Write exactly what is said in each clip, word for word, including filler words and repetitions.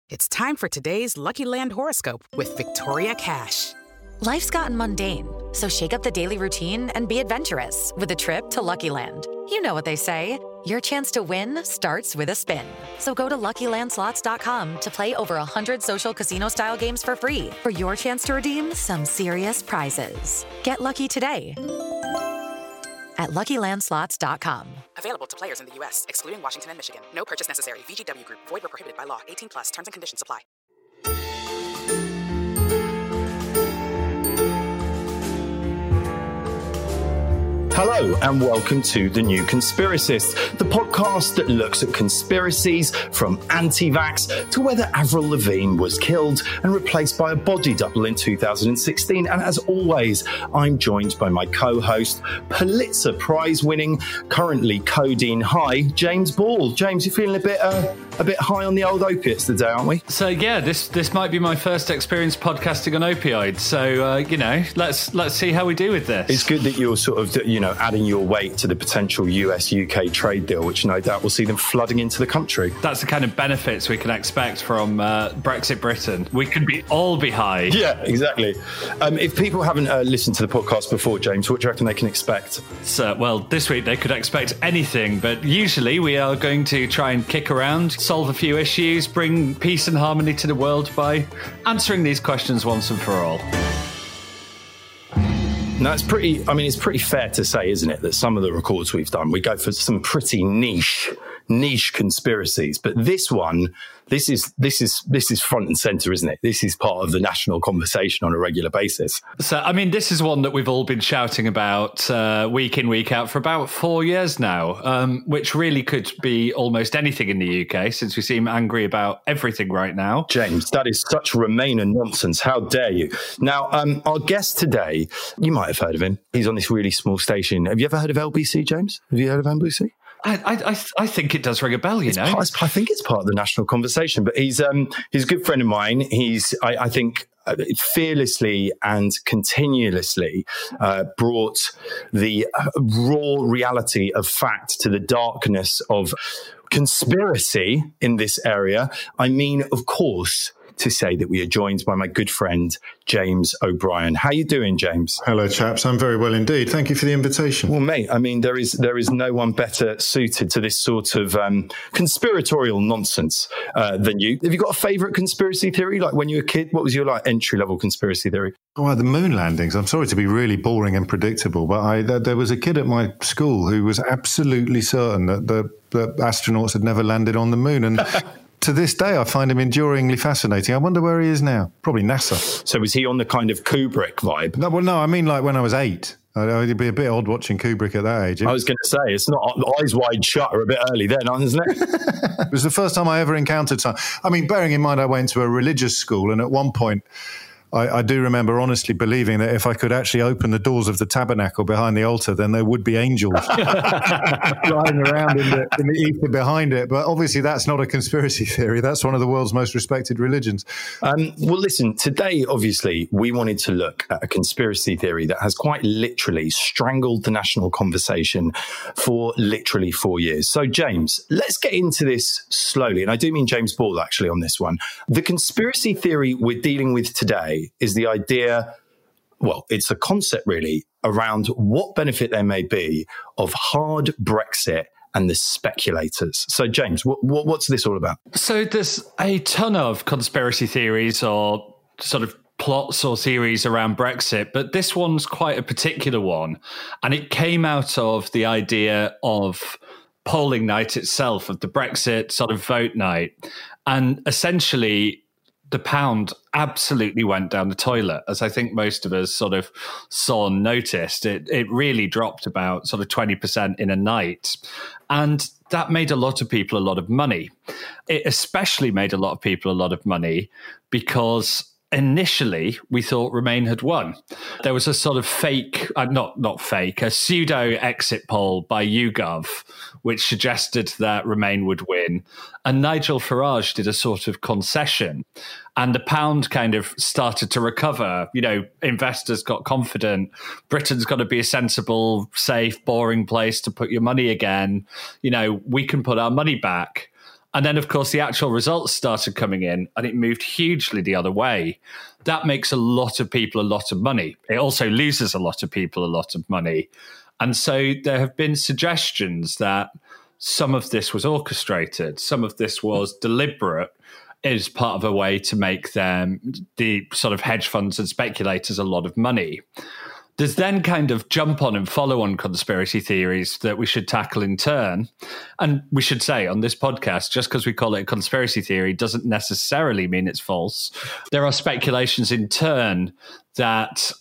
It's time for today's Lucky Land horoscope with Victoria Cash. Life's gotten mundane, so shake up the daily routine and be adventurous with a trip to Lucky Land. You know what they say, your chance to win starts with a spin. So go to Lucky Land Slots dot com to play over one hundred social casino-style games for free for your chance to redeem some serious prizes. Get lucky today at Lucky Land Slots dot com. Available to players in the U S, excluding Washington and Michigan. No purchase necessary. V G W Group. Void where prohibited by law. eighteen plus. Terms and conditions apply. Hello and welcome to The New Conspiracist, the podcast that looks at conspiracies from anti-vax to whether Avril Lavigne was killed and replaced by a body double in two thousand sixteen. And as always, I'm joined by my co-host, Pulitzer Prize-winning, currently codeine high, James Ball. James, you feeling a bit uh, a bit high on the old opiates today, aren't we? So yeah, this this might be my first experience podcasting on opioids. So uh, you know, let's let's see how we do with this. It's good that you're sort of you know adding your weight to the potential U S U K trade deal, which no doubt will see them flooding into the country. That's the kind of benefits we can expect from uh, Brexit Britain. We could be all be high. Yeah, exactly. Um, if people haven't uh, listened to the podcast before, James, what do you reckon they can expect? So, well, this week they could expect anything, but usually we are going to try and kick around, solve a few issues, bring peace and harmony to the world by answering these questions once and for all. No, it's pretty, I mean, it's pretty fair to say, isn't it, that some of the records we've done, we go for some pretty niche, niche conspiracies. But this one, this is, this is, this is front and center, isn't it? This is part of the national conversation on a regular basis. So, I mean, this is one that we've all been shouting about uh, week in, week out for about four years now, um, which really could be almost anything in the U K, since we seem angry about everything right now. James, that is such Remainer nonsense. How dare you? Now, um, our guest today, you might have heard of him. He's on this really small station. Have you ever heard of L B C, James? Have you heard of L B C? I, I, I think it does ring a bell, you it's know. Part, I think it's part of the national conversation. But he's um he's a good friend of mine. He's I, I think fearlessly and continuously uh, brought the raw reality of fact to the darkness of conspiracy in this area. I mean, of course, to say that we are joined by my good friend, James O'Brien. How you doing, James? Hello, chaps. I'm very well indeed. Thank you for the invitation. Well, mate, I mean, there is there is no one better suited to this sort of um, conspiratorial nonsense uh, than you. Have you got a favourite conspiracy theory? Like when you were a kid, what was your like entry-level conspiracy theory? Oh, the moon landings. I'm sorry to be really boring and predictable, but I, there, there was a kid at my school who was absolutely certain that the, the astronauts had never landed on the moon. And to this day, I find him enduringly fascinating. I wonder where he is now. Probably NASA. So was he on the kind of Kubrick vibe? No, well, no, I mean like when I was eight. It'd be a bit odd watching Kubrick at that age. I was going to say, it's not Eyes Wide Shut are a bit early then, isn't it? It was the first time I ever encountered something. I mean, bearing in mind I went to a religious school, and at one point I, I do remember honestly believing that if I could actually open the doors of the tabernacle behind the altar, then there would be angels flying around in the, in the ether behind it. But obviously that's not a conspiracy theory. That's one of the world's most respected religions. Um, well, listen, today, obviously, we wanted to look at a conspiracy theory that has quite literally strangled the national conversation for literally four years. So, James, let's get into this slowly. And I do mean James Ball, actually, on this one. The conspiracy theory we're dealing with today is the idea, well, it's a concept really, around what benefit there may be of hard Brexit and the speculators. So, James, what, what, what's this all about? So there's a ton of conspiracy theories or sort of plots or theories around Brexit, but this one's quite a particular one. And it came out of the idea of polling night itself, of the Brexit sort of vote night. And essentially, the pound absolutely went down the toilet, as I think most of us sort of saw and noticed. It it really dropped about sort of twenty percent in a night. And that made a lot of people a lot of money. It especially made a lot of people a lot of money because initially we thought Remain had won. There was a sort of fake, uh, not not fake, a pseudo exit poll by YouGov, which suggested that Remain would win. And Nigel Farage did a sort of concession. And the pound kind of started to recover. You know, investors got confident. Britain's got to be a sensible, safe, boring place to put your money again. You know, we can put our money back. And then, of course, the actual results started coming in and it moved hugely the other way. That makes a lot of people a lot of money. It also loses a lot of people a lot of money. And so there have been suggestions that some of this was orchestrated, some of this was deliberate as part of a way to make them, the sort of hedge funds and speculators, a lot of money. There's then kind of jump on and follow on conspiracy theories that we should tackle in turn. And we should say on this podcast, just because we call it a conspiracy theory doesn't necessarily mean it's false. There are speculations in turn that,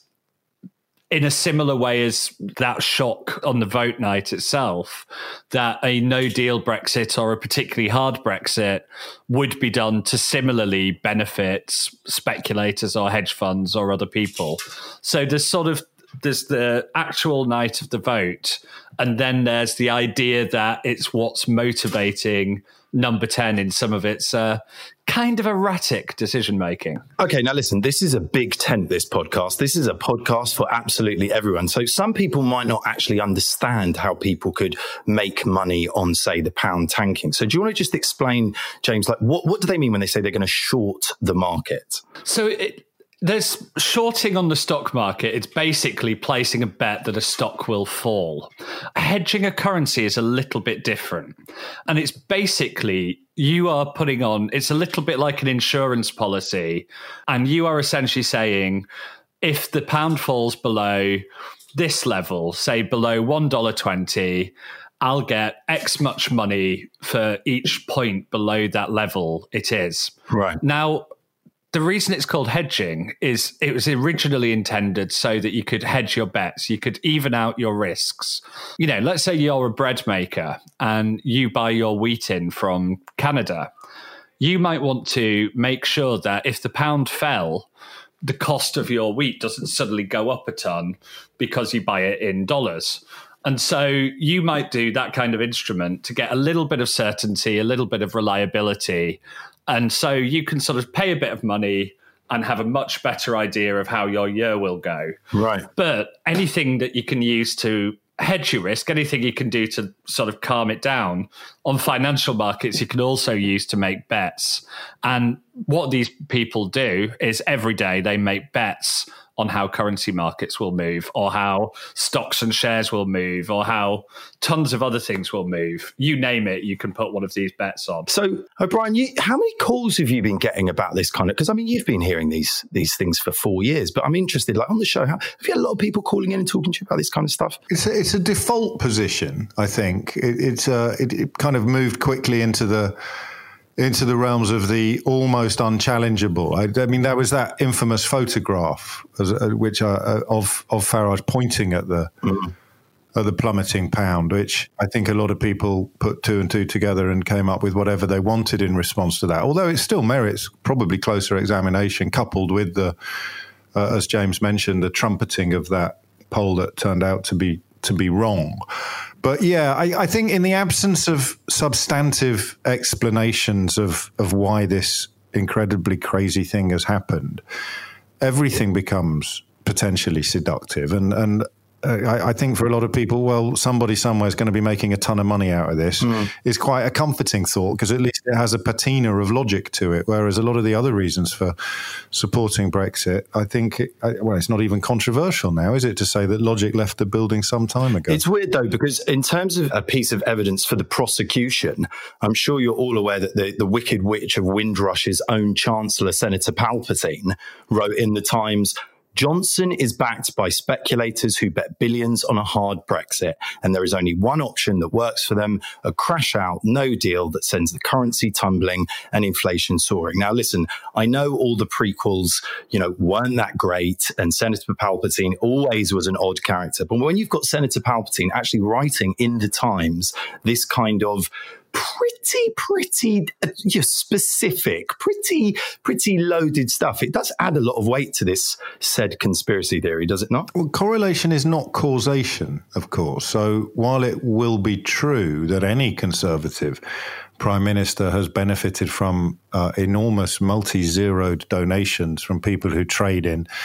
in a similar way as that shock on the vote night itself, that a no-deal Brexit or a particularly hard Brexit would be done to similarly benefit speculators or hedge funds or other people. So there's sort of there's the actual night of the vote, and then there's the idea that it's what's motivating Number ten in some of its uh, kind of erratic decision-making. Okay, now listen, this is a big tent, this podcast. This is a podcast for absolutely everyone. So some people might not actually understand how people could make money on, say, the pound tanking. So do you want to just explain, James, like what, what do they mean when they say they're going to short the market? So it... There's shorting on the stock market. It's basically placing a bet that a stock will fall. Hedging a currency is a little bit different. And it's basically, you are putting on, it's a little bit like an insurance policy. And you are essentially saying, if the pound falls below this level, say below one dollar twenty, I'll get X much money for each point below that level it is. Right. Now, the reason it's called hedging is it was originally intended so that you could hedge your bets. You could even out your risks. You know, let's say you're a bread maker and you buy your wheat in from Canada. You might want to make sure that if the pound fell, the cost of your wheat doesn't suddenly go up a ton because you buy it in dollars. And so you might do that kind of instrument to get a little bit of certainty, a little bit of reliability. And so you can sort of pay a bit of money and have a much better idea of how your year will go. Right. But anything that you can use to hedge your risk, anything you can do to sort of calm it down on financial markets, you can also use to make bets. And what these people do is every day they make bets on how currency markets will move, or how stocks and shares will move, or how tons of other things will move. You name it, you can put one of these bets on. So, O'Brien, you, how many calls have you been getting about this kind of? Because I mean, you've been hearing these these things for four years, but I'm interested. Like on the show, how, have you had a lot of people calling in and talking to you about this kind of stuff? It's a, it's a default position, I think. It, it's uh, it, it kind of moved quickly into the. into the realms of the almost unchallengeable. I, I mean, there was that infamous photograph, as, uh, which uh, of of Farage pointing at the mm. at the plummeting pound, which I think a lot of people put two and two together and came up with whatever they wanted in response to that. Although it still merits probably closer examination, coupled with the, uh, as James mentioned, the trumpeting of that poll that turned out to be to be wrong. But yeah, I, I think in the absence of substantive explanations of, of why this incredibly crazy thing has happened, everything becomes potentially seductive. And, and I, I think for a lot of people, well, somebody somewhere is going to be making a ton of money out of this mm. is quite a comforting thought, because at least it has a patina of logic to it. Whereas a lot of the other reasons for supporting Brexit, I think, it, well, it's not even controversial now, is it, to say that logic left the building some time ago? It's weird, though, because in terms of a piece of evidence for the prosecution, I'm sure you're all aware that the, the Wicked Witch of Windrush's own Chancellor, Senator Palpatine, wrote in the Times, Johnson is backed by speculators who bet billions on a hard Brexit, and there is only one option that works for them, a crash out, no deal that sends the currency tumbling and inflation soaring. Now, listen, I know all the prequels, you know, weren't that great, and Senator Palpatine always was an odd character. But when you've got Senator Palpatine actually writing in the Times this kind of pretty, pretty uh, specific, pretty, pretty loaded stuff, it does add a lot of weight to this said conspiracy theory, does it not? Well, correlation is not causation, of course. So while it will be true that any Conservative Prime Minister has benefited from uh, enormous multi-zeroed donations from people who trade in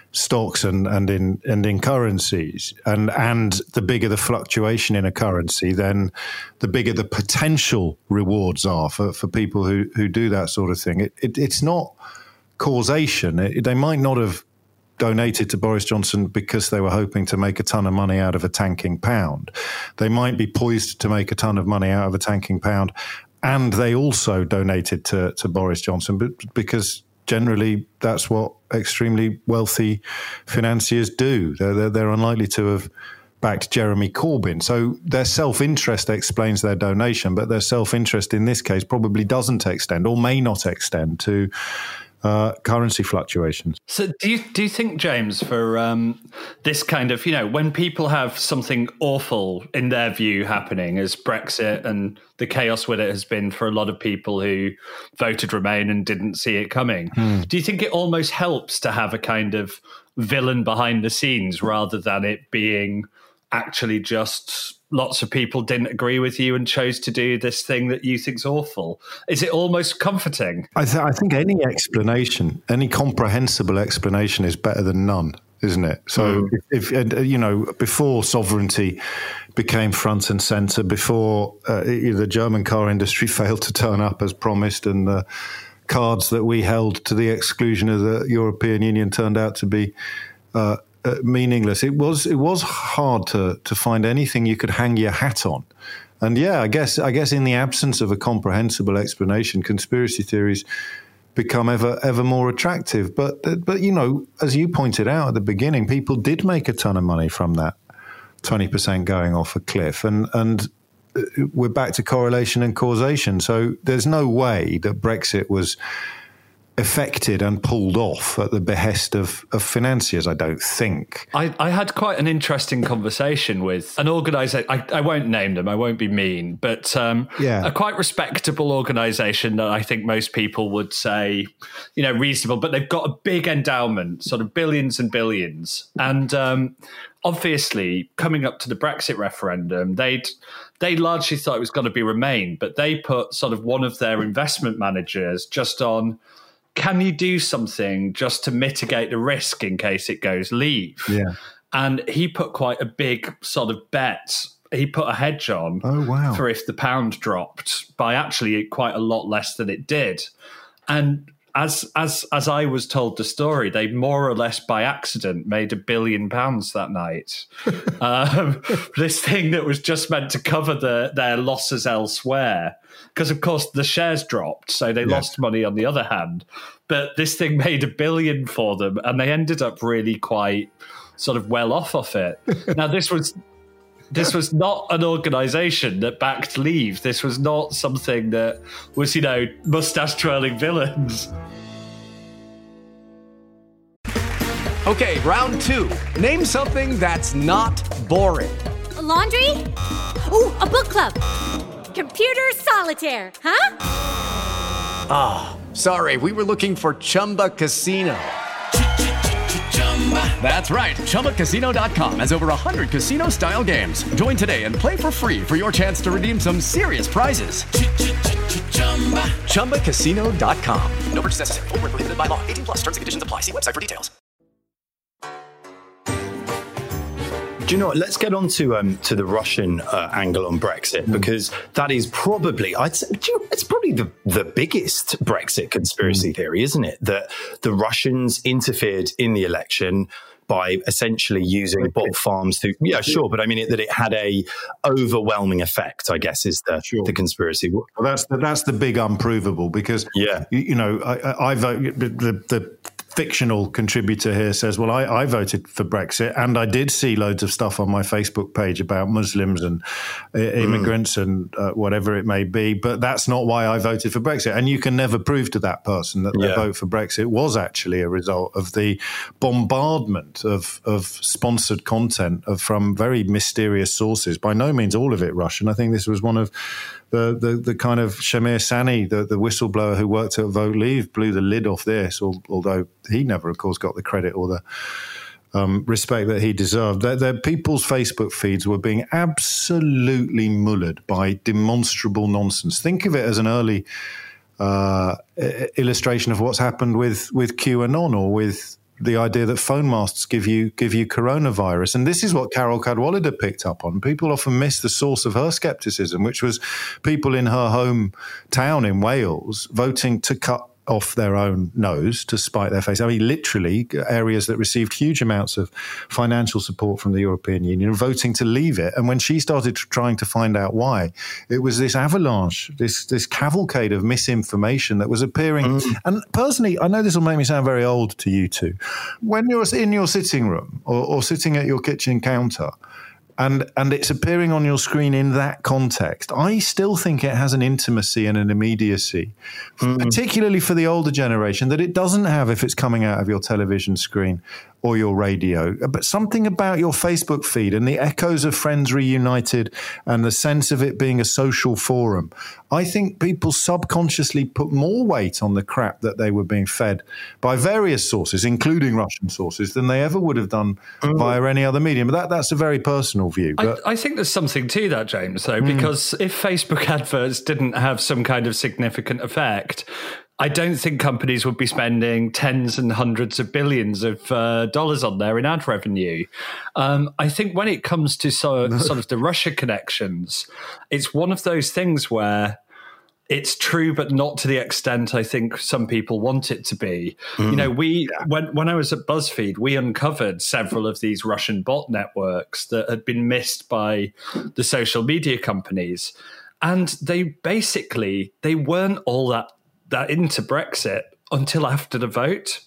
stocks and, and in and in currencies, and and the bigger the fluctuation in a currency, then the bigger the potential rewards are for, for people who, who do that sort of thing. It, it, it's not causation. It, they might not have donated to Boris Johnson because they were hoping to make a ton of money out of a tanking pound. They might be poised to make a ton of money out of a tanking pound, and they also donated to, to Boris Johnson, but because generally that's what extremely wealthy financiers do. They're, they're, they're unlikely to have backed Jeremy Corbyn. So their self-interest explains their donation, but their self-interest in this case probably doesn't extend or may not extend to Uh, currency fluctuations. So do you do you think, James, for um, this kind of, you know, when people have something awful in their view happening, as Brexit and the chaos with it has been for a lot of people who voted Remain and didn't see it coming, hmm. do you think it almost helps to have a kind of villain behind the scenes rather than it being actually just lots of people didn't agree with you and chose to do this thing that you think's awful? Is it almost comforting? I, th- I think any explanation, any comprehensible explanation is better than none, isn't it? So mm. if, if, you know, before sovereignty became front and center, before uh, the German car industry failed to turn up as promised, and the cards that we held to the exclusion of the European Union turned out to be uh, Uh, meaningless. It was it was hard to to find anything you could hang your hat on, and yeah, I guess I guess in the absence of a comprehensible explanation, conspiracy theories become ever ever more attractive. But but you know, as you pointed out at the beginning, people did make a ton of money from that twenty percent going off a cliff, and and we're back to correlation and causation. So there's no way that Brexit was affected and pulled off at the behest of, of financiers, I don't think. I, I had quite an interesting conversation with an organisation, I, I won't name them, I won't be mean, but um, yeah. a quite respectable organisation that I think most people would say, you know, reasonable, but they've got a big endowment, sort of billions and billions. And um, obviously, coming up to the Brexit referendum, they'd they largely thought it was going to be Remain, but they put sort of one of their investment managers just on, can you do something just to mitigate the risk in case it goes leave? Yeah. And he put quite a big sort of bet. He put a hedge on oh, wow. for if the pound dropped by actually quite a lot less than it did. And as as as I was told the story, they more or less by accident made a billion pounds that night. um, this thing that was just meant to cover the, their losses elsewhere. Because, of course, the shares dropped, so they yes. lost money on the other hand. But this thing made a billion for them, and they ended up really quite sort of well off of it. Now, this was this was not an organisation that backed Leave. This was not something that was, you know, moustache-twirling villains. Okay, round two. Name something that's not boring. A laundry? Ooh, a book club. Computer solitaire, huh? Ah, oh, sorry, we were looking for Chumba Casino. That's right, Chumba Casino dot com has over one hundred casino-style games. Join today and play for free for your chance to redeem some serious prizes. Chumba Casino dot com. No purchase necessary. Void where prohibited by law. eighteen plus terms and conditions apply. See website for details. Do you know what? Let's get on to um, to the Russian uh, angle on Brexit, because that is probably, I'd say, do you know, it's probably the, the biggest Brexit conspiracy theory, isn't it? That the Russians interfered in the election by essentially using bot farms to, yeah, sure, but I mean it, that it had a overwhelming effect, I guess, is the sure. the conspiracy. Well, that's the, that's the big unprovable, because yeah, you, you know, I, I vote the, the, the fictional contributor here says, well, I, I voted for Brexit, and I did see loads of stuff on my Facebook page about Muslims and uh, immigrants mm. and uh, whatever it may be, but that's not why I voted for Brexit. And you can never prove to that person that their yeah. vote for Brexit was actually a result of the bombardment of, of sponsored content of, from very mysterious sources. By no means all of it Russian. I think this was one of the the, the kind of Shamir Sani, the, the whistleblower who worked at Vote Leave, blew the lid off this, although he never, of course, got the credit or the um, respect that he deserved. Their, their people's Facebook feeds were being absolutely mullered by demonstrable nonsense. Think of it as an early uh, illustration of what's happened with, with QAnon or with the idea that phone masts give you give you coronavirus. And this is what Carol Cadwallader picked up on. People often miss the source of her scepticism, which was people in her hometown in Wales voting to cut off their own nose to spite their face. I mean, literally, areas that received huge amounts of financial support from the European Union voting to leave it. And when she started trying to find out why, it was this avalanche, this this cavalcade of misinformation that was appearing. Mm. And personally, I know this will make me sound very old to you two. When you're in your sitting room or, or sitting at your kitchen counter, And and it's appearing on your screen in that context, I still think it has an intimacy and an immediacy, mm. particularly for the older generation, that it doesn't have if it's coming out of your television screen or your radio. But something about your Facebook feed and the echoes of Friends Reunited and the sense of it being a social forum, I think people subconsciously put more weight on the crap that they were being fed by various sources, including Russian sources, than they ever would have done mm. via any other medium. But that, that's a very personal view. But I, I think there's something to that, James, though, mm. because if Facebook adverts didn't have some kind of significant effect, I don't think companies would be spending tens and hundreds of billions of uh, dollars on there in ad revenue. Um, I think when it comes to so, sort of the Russia connections, it's one of those things where it's true, but not to the extent I think some people want it to be. Mm. You know, we yeah. when when I was at BuzzFeed, we uncovered several of these Russian bot networks that had been missed by the social media companies, and they basically they weren't all that. that into Brexit until after the vote.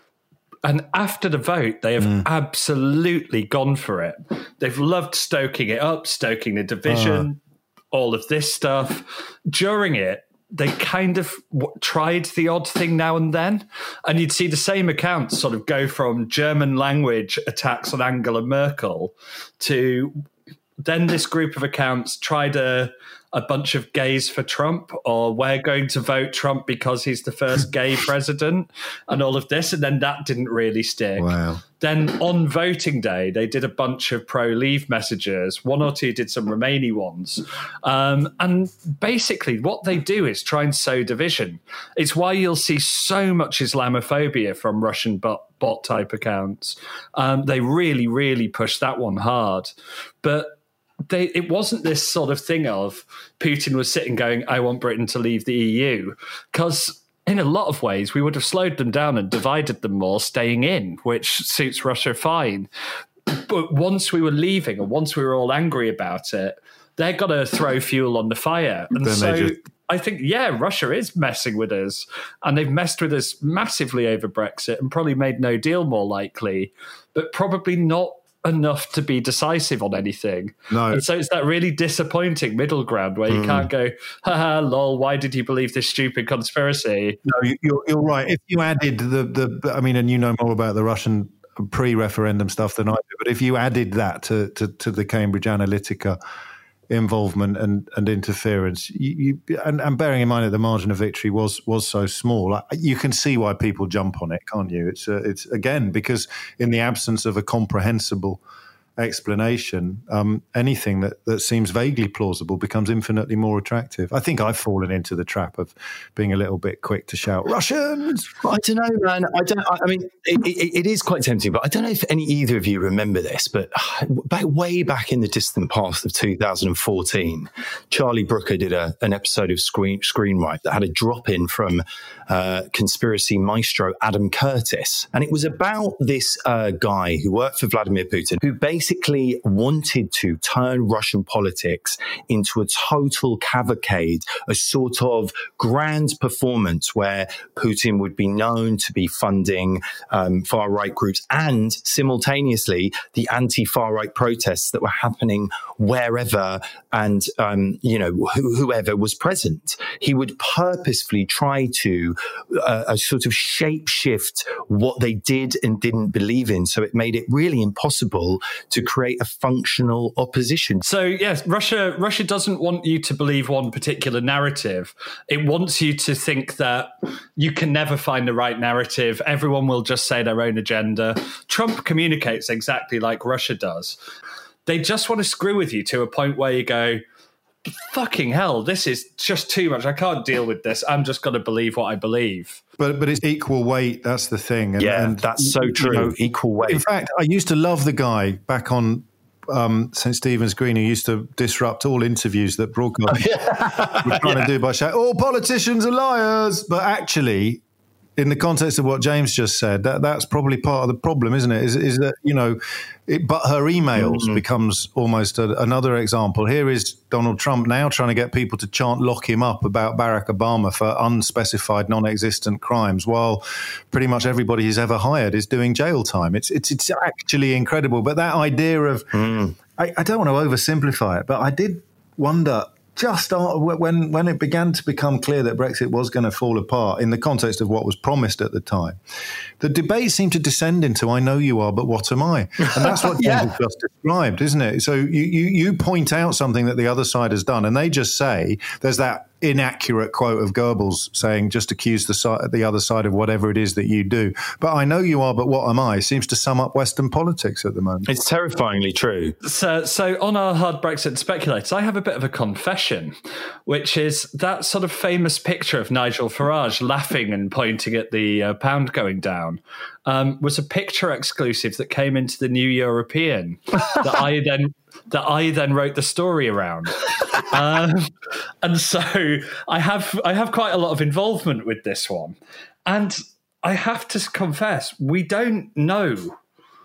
And after the vote, they have mm. absolutely gone for it. They've loved stoking it up, stoking the division, uh. all of this stuff. During it, they kind of w- tried the odd thing now and then. And you'd see the same accounts sort of go from German language attacks on Angela Merkel to then this group of accounts tried a... a bunch of gays for Trump, or we're going to vote Trump because he's the first gay president, and all of this. And then that didn't really stick. Wow. Then on voting day, they did a bunch of pro-leave messages. One or two did some Remainy ones. Um, and basically what they do is try and sow division. It's why you'll see so much Islamophobia from Russian bot, bot type accounts. Um, they really, really push that one hard. But They, it wasn't this sort of thing of Putin was sitting going, I want Britain to leave the E U, because in a lot of ways we would have slowed them down and divided them more staying in, which suits Russia fine. But once we were leaving, or once we were all angry about it, they're going to throw fuel on the fire. And then so just... I think, yeah, Russia is messing with us, and they've messed with us massively over Brexit and probably made no deal more likely, but probably not enough to be decisive on anything. No. And so it's that really disappointing middle ground where you mm. can't go, haha, lol, why did you believe this stupid conspiracy? No, you're, you're right. If you added the, the, I mean, and you know more about the Russian pre-referendum stuff than I do, but if you added that to, to, to the Cambridge Analytica involvement and, and interference, you, you and, and bearing in mind that the margin of victory was was so small, you can see why people jump on it, can't you? It's uh, it's again because in the absence of a comprehensible explanation, um, anything that, that seems vaguely plausible becomes infinitely more attractive. I think I've fallen into the trap of being a little bit quick to shout Russians. I don't know, man. I don't. I mean, it, it, it is quite tempting, but I don't know if any either of you remember this. But back way back in the distant past of two thousand fourteen, Charlie Brooker did a, an episode of Screen Screenwrite that had a drop in from uh, conspiracy maestro Adam Curtis, and it was about this uh, guy who worked for Vladimir Putin, who basically basically wanted to turn Russian politics into a total cavalcade, a sort of grand performance where Putin would be known to be funding um, far-right groups and simultaneously the anti-far-right protests that were happening wherever and, um, you know, wh- whoever was present. He would purposefully try to uh, a sort of shape-shift what they did and didn't believe in. So it made it really impossible to create a functional opposition. So yes, Russia Russia doesn't want you to believe one particular narrative. It wants you to think that you can never find the right narrative. Everyone will just say their own agenda. Trump communicates exactly like Russia does. They just want to screw with you to a point where you go, fucking hell, this is just too much. I can't deal with this. I'm just going to believe what I believe. But but it's equal weight. That's the thing. And, yeah, and, that's so true. You know, equal weight. In fact, I used to love the guy back on um, Saint Stephen's Green who used to disrupt all interviews that broadcasters were trying yeah. to do by shouting, "All politicians are liars." But actually, in the context of what James just said, that that's probably part of the problem, isn't it? Is, is that, you know, it, but her emails mm-hmm. becomes almost a, another example. Here is Donald Trump now trying to get people to chant "lock him up" about Barack Obama for unspecified, non-existent crimes, while pretty much everybody he's ever hired is doing jail time. It's it's it's actually incredible. But that idea of, mm. I, I don't want to oversimplify it, but I did wonder, just when when it began to become clear that Brexit was going to fall apart in the context of what was promised at the time, the debate seemed to descend into "I know you are, but what am I?" And that's what yeah. James just described, isn't it? So you, you you point out something that the other side has done, and they just say, there's that inaccurate quote of Goebbels saying, "Just accuse the side, the other side of whatever it is that you do." But "I know you are, but what am I?" seems to sum up Western politics at the moment. It's terrifyingly true. So, so on our hard Brexit speculators, I have a bit of a confession, which is that sort of famous picture of Nigel Farage laughing and pointing at the uh, pound going down um, was a picture exclusive that came into the New European that I then that I then wrote the story around. um, and so I have I have quite a lot of involvement with this one. And I have to confess, we don't know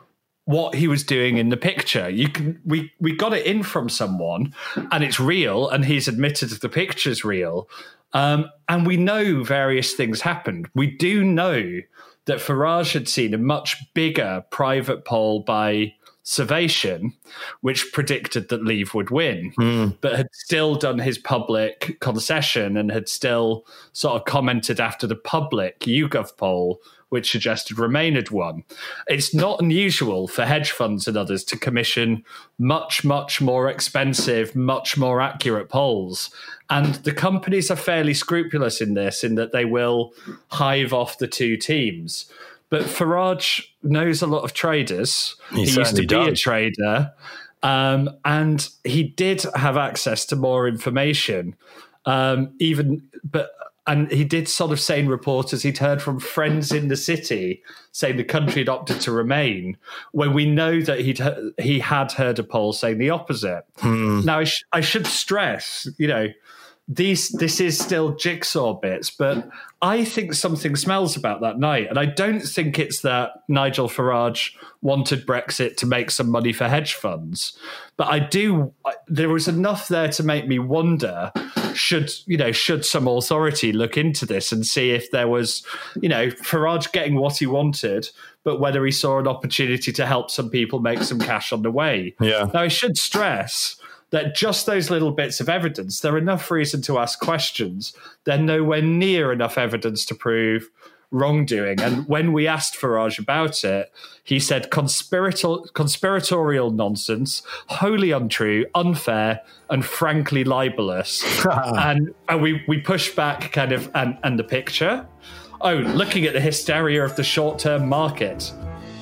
what he was doing in the picture. You can we we got it in from someone, and it's real, and he's admitted the picture's real. Um, and we know various things happened. We do know that Farage had seen a much bigger private poll by Survation, which predicted that Leave would win, mm. but had still done his public concession and had still sort of commented after the public YouGov poll, which suggested Remain had won. It's not unusual for hedge funds and others to commission much, much more expensive, much more accurate polls. And the companies are fairly scrupulous in this, in that they will hive off the two teams. But Farage knows a lot of traders. He, he used to be does. a trader. Um, and he did have access to more information. Um, even, but and he did sort of say in reporters he'd heard from friends in the city saying the country had opted to remain, when we know that he'd he had heard a poll saying the opposite. Hmm. Now, I, sh- I should stress, you know, These, this is still jigsaw bits, but I think something smells about that night. And I don't think it's that Nigel Farage wanted Brexit to make some money for hedge funds. But I do, there was enough there to make me wonder, should, you know, should some authority look into this and see if there was, you know, Farage getting what he wanted, but whether he saw an opportunity to help some people make some cash on the way. Yeah. Now, I should stress that just those little bits of evidence, they're enough reason to ask questions. They're nowhere near enough evidence to prove wrongdoing. And when we asked Farage about it, he said conspirator- conspiratorial nonsense, wholly untrue, unfair, and frankly libelous. and and we, we pushed back kind of, and, and the picture? Oh, looking at the hysteria of the short-term market.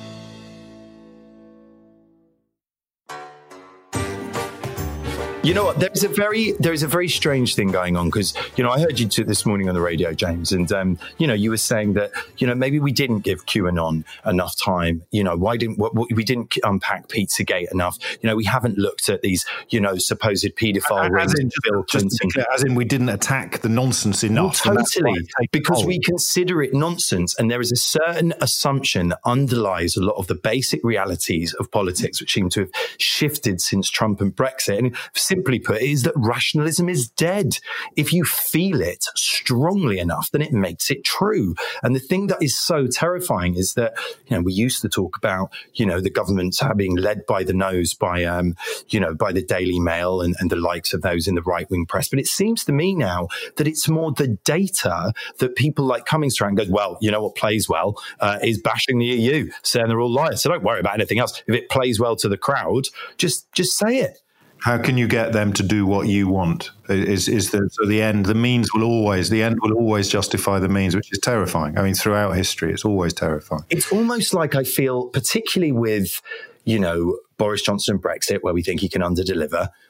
You know what? There's a very there's a very strange thing going on, because, you know, I heard you t- this morning on the radio, James, and um, you know, you were saying that, you know, maybe we didn't give QAnon enough time. You know, why didn't what, what, we didn't unpack Pizzagate enough? You know, we haven't looked at these, you know, supposed paedophile rings. As in, Bill Clinton. As in, we didn't attack the nonsense enough. Well, totally, because we consider it nonsense, and there is a certain assumption that underlies a lot of the basic realities of politics, which seem to have shifted since Trump and Brexit. And simply put, is that rationalism is dead. If you feel it strongly enough, then it makes it true. And the thing that is so terrifying is that, you know, we used to talk about, you know, the government being led by the nose by, um, you know, by the Daily Mail and, and the likes of those in the right-wing press. But it seems to me now that it's more the data that people like Cummings try and go, well, you know what plays well uh, is bashing the E U, saying they're all liars. So don't worry about anything else. If it plays well to the crowd, just just say it. How can you get them to do what you want? Is is the so the end? The means will always the end will always justify the means, which is terrifying. I mean, throughout history, it's always terrifying. It's almost like I feel, particularly with, you know, Boris Johnson and Brexit, where we think he can underdeliver,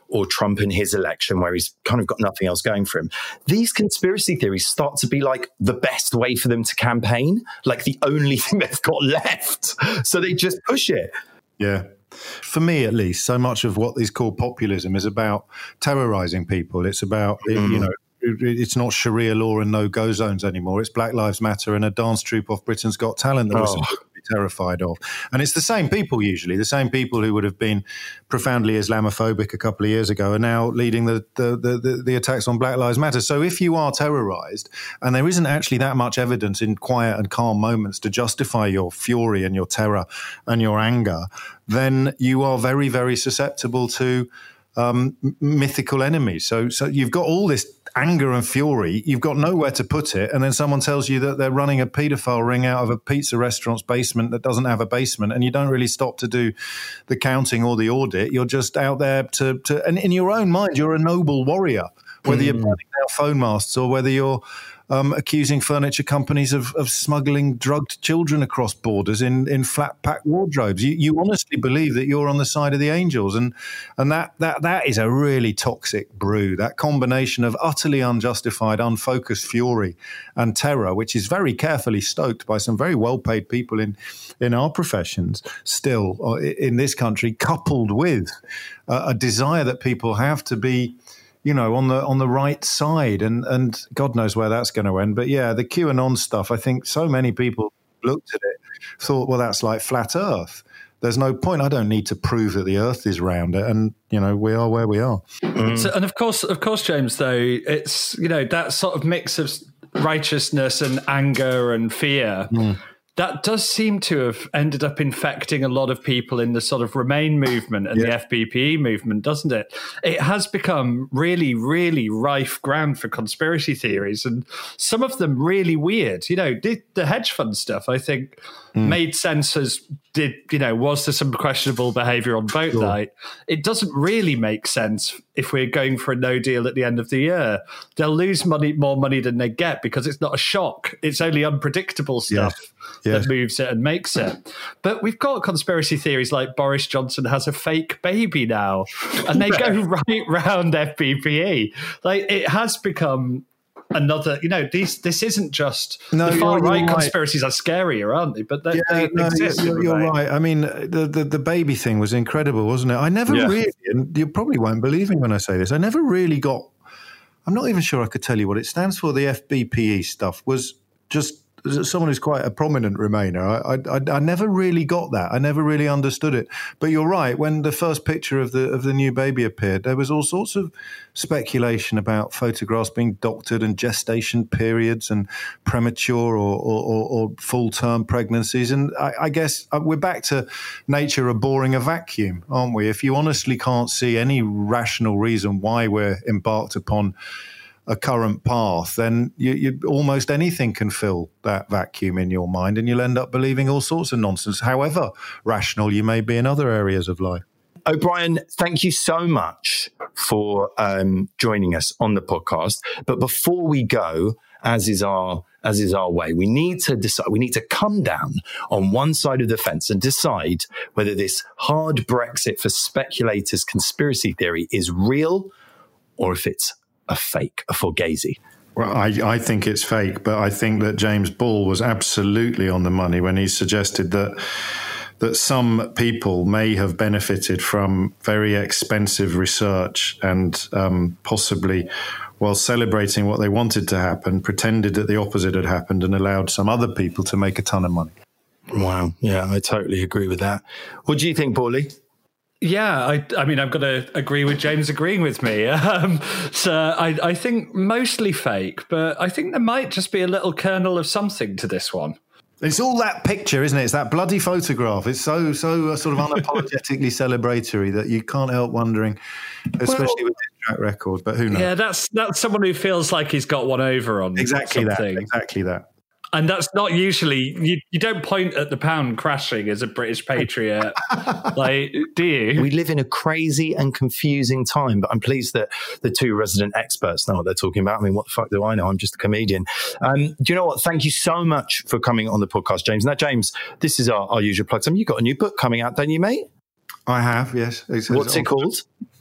or Trump in his election, where he's kind of got nothing else going for him. These conspiracy theories start to be like the best way for them to campaign, like the only thing they've got left. So they just push it. Yeah. For me, at least, so much of what is called populism is about terrorizing people. It's about, mm. you know, it's not Sharia law and no-go zones anymore. It's Black Lives Matter and a dance troupe off Britain's Got Talent that oh. we're supposed to be terrified of. And it's the same people usually, the same people who would have been profoundly Islamophobic a couple of years ago are now leading the, the, the, the attacks on Black Lives Matter. So if you are terrorized and there isn't actually that much evidence in quiet and calm moments to justify your fury and your terror and your anger, then you are very, very susceptible to um, mythical enemies. So, so you've got all this anger and fury, you've got nowhere to put it, and then someone tells you that they're running a paedophile ring out of a pizza restaurant's basement that doesn't have a basement, and you don't really stop to do the counting or the audit. You're just out there to, to and in your own mind, you're a noble warrior, whether mm. you're burning down phone masts or whether you're Um, accusing furniture companies of, of smuggling drugged children across borders in, in flat pack wardrobes. You, you honestly believe that you're on the side of the angels, and and that that that is a really toxic brew. That combination of utterly unjustified, unfocused fury and terror, which is very carefully stoked by some very well-paid people in in our professions, still in this country, coupled with uh, a desire that people have to be, you know, on the on the right side, and and God knows where that's going to end. But yeah, the QAnon stuff, I think so many people looked at it, thought, well, that's like flat Earth. There's no point. I don't need to prove that the Earth is round, and you know, we are where we are. Mm. So, and of course, of course, James, though, it's, you know, that sort of mix of righteousness and anger and fear. Mm. That does seem to have ended up infecting a lot of people in the sort of Remain movement and yeah. the F B P E movement, doesn't it? It has become really, really rife ground for conspiracy theories, and some of them really weird. You know, the, the hedge fund stuff, I think, mm. made sense as did, you know, was there some questionable behavior on vote sure. night? It doesn't really make sense if we're going for a no deal at the end of the year. They'll lose money, more money than they get, because it's not a shock. It's only unpredictable stuff. Yes. Yes. that moves it and makes it. But we've got conspiracy theories like Boris Johnson has a fake baby now, and they go right round F B P E. Like, it has become another, you know, these this isn't just no, the far right right. conspiracies are scarier, aren't they? But they, yeah, they no, exist. You're, you're right. I mean, the, the the baby thing was incredible, wasn't it? I never yeah. really, and you probably won't believe me when I say this, I never really got, I'm not even sure I could tell you what it stands for. The F B P E stuff was just, as someone who's quite a prominent Remainer, I, I, I never really got that. I never really understood it. But you're right. When the first picture of the of the new baby appeared, there was all sorts of speculation about photographs being doctored and gestation periods and premature or, or, or full-term pregnancies. And I, I guess we're back to nature abhorring a vacuum, aren't we? If you honestly can't see any rational reason why we're embarked upon a current path, then you, you, almost anything can fill that vacuum in your mind, and you'll end up believing all sorts of nonsense, however rational you may be in other areas of life. O'Brien, thank you so much for um, joining us on the podcast. But before we go, as is our as is our way, we need to decide. We need to come down on one side of the fence and decide whether this hard Brexit for speculators conspiracy theory is real, or if it's a fake, a fugazi. Well, I, I think it's fake, but I think that James Ball was absolutely on the money when he suggested that that some people may have benefited from very expensive research and um, possibly, while celebrating what they wanted to happen, pretended that the opposite had happened and allowed some other people to make a ton of money. Wow. Yeah, I totally agree with that. What do you think, Paulie? Yeah, I, I mean, I'm going to agree with James agreeing with me. Um, so I, I think mostly fake, but I think there might just be a little kernel of something to this one. It's all that picture, isn't it? It's that bloody photograph. It's so, so uh, sort of unapologetically celebratory that you can't help wondering, especially well, with his track record, but who knows? Yeah, that's that's someone who feels like he's got one over on exactly something. that. Exactly that. And that's not usually, you, you don't point at the pound crashing as a British patriot, like, do you? We live in a crazy and confusing time, but I'm pleased that the two resident experts know what they're talking about. I mean, what the fuck do I know? I'm just a comedian. Um, do you know what? Thank you so much for coming on the podcast, James. Now, James, this is our, our usual plug. I mean, you've got a new book coming out, don't you, mate? I have, yes. It's, What's it's it called?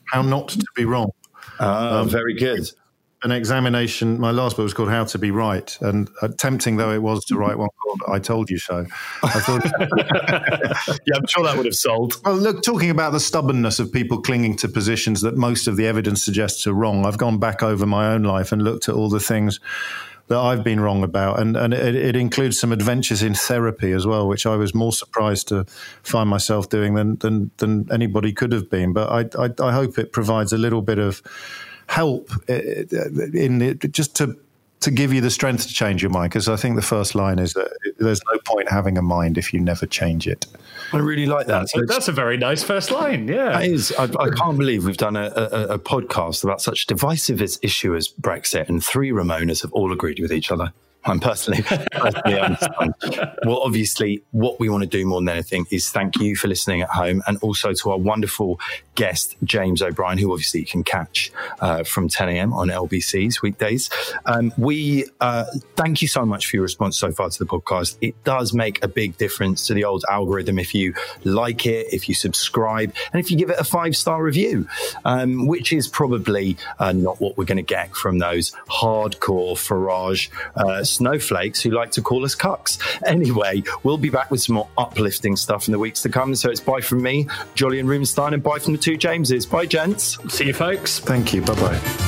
How Not to Be Wrong. Uh, um, very good. An examination. My last book was called How to Be Right, and uh, tempting though it was to write one called I Told You So. I thought, yeah, I'm sure that would have sold. Well, look, talking about the stubbornness of people clinging to positions that most of the evidence suggests are wrong, I've gone back over my own life and looked at all the things that I've been wrong about, and, and it, it includes some adventures in therapy as well, which I was more surprised to find myself doing than than, than anybody could have been. But I, I, I hope it provides a little bit of help in it, just to to give you the strength to change your mind, because I think the first line is that there's no point having a mind if you never change it. I really like that. So that's a very nice first line. Yeah, that is. I, I can't believe we've done a, a, a podcast about such a divisive issue as Brexit, and three Ramonas have all agreed with each other. I'm personally, personally understand. Well, obviously, what we want to do more than anything is thank you for listening at home, and also to our wonderful guest, James O'Brien, who obviously you can catch uh, from ten a.m. on L B C's weekdays. Um, we uh, thank you so much for your response so far to the podcast. It does make a big difference to the old algorithm if you like it, if you subscribe, and if you give it a five-star review, um, which is probably uh, not what we're going to get from those hardcore Farage uh, snowflakes who like to call us cucks. Anyway, we'll be back with some more uplifting stuff in the weeks to come. So it's bye from me, Jolyon Rubinstein, and bye from the two Jameses. Bye, gents. See you, folks. Thank you. Bye-bye.